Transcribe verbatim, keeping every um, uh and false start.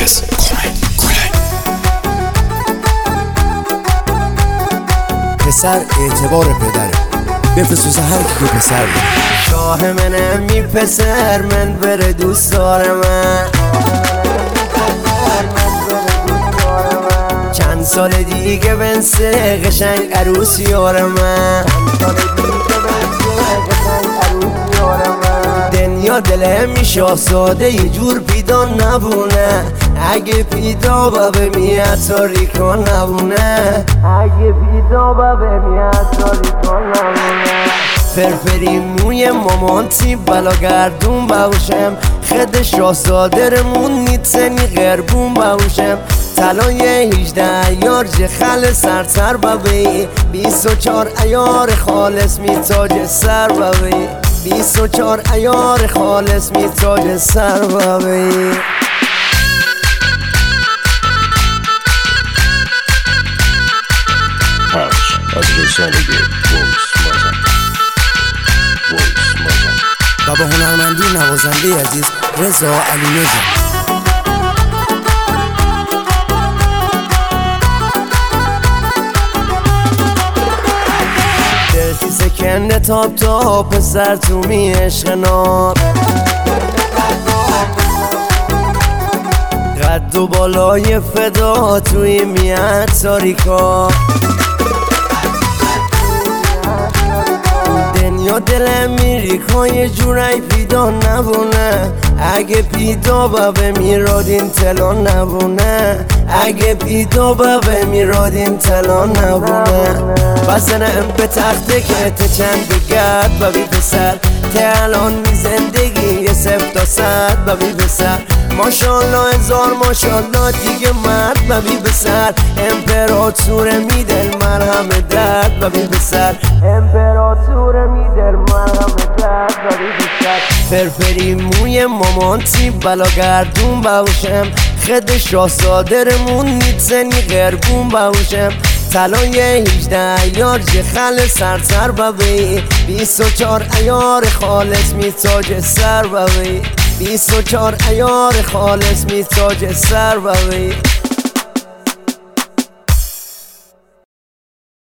حافظ کمک گله. پسر اعتبار پدره، بفرسوزه هر کی که پسر بره. شاه منم می پسر من بره دوست دارم من. چند سال دیگه بنسه قشنگ عروس یارم من. دنیا دلم میشه ساده یه جور پیدا نبونه، اگه پیدا با بمیاد تاریکا نبونه، اگه پیدا با بمیاد تاریکا نبونه. فرفری موی مامانتی بلاگردون باوشم، خد شاهزادرمون نیتنی غربون باوشم. طلای هجده یار جخل سرتر ببی، بیست و چار ایار خالص میتاج سر ببی، بیست و چار ایار خالص میتاج سر ببی. پخش از رسانه وایس مازن وایس مازن و با هنرمندی نوازنده عزیز رضا علی نژاد. دلتی سکنده تاب تا پسر تو می عشق ناب، قد و بالای فدا توی میاد تاریکا. دنیا دلم میری که یه جورای پیدا نبونه، اگه پیدا با بمیرادین تلا نبونه، اگه پیدا با بمیرادین تلا نبونه. بزنم به تخته که ته چند بگرد ببی پسر، ته الان می زندگی یه سفت تا صد ببی پسر. ماشالله هزار ماشالله دیگه مرد ببی پسر، امپراتور میدل مرهم درد ببی پسر، امپراتور میدل مرهم درد ببی پسر. فرفری موی مامانتی بلاگردون باوشم، خد شاهزادرمون نیتنی غربون باوشم. طلای هجده یار جخل سرتر ببی، بیست و چار ایار خالص میتاج سر ببی، بیست و چار ایار خالص میتاج سر ببی.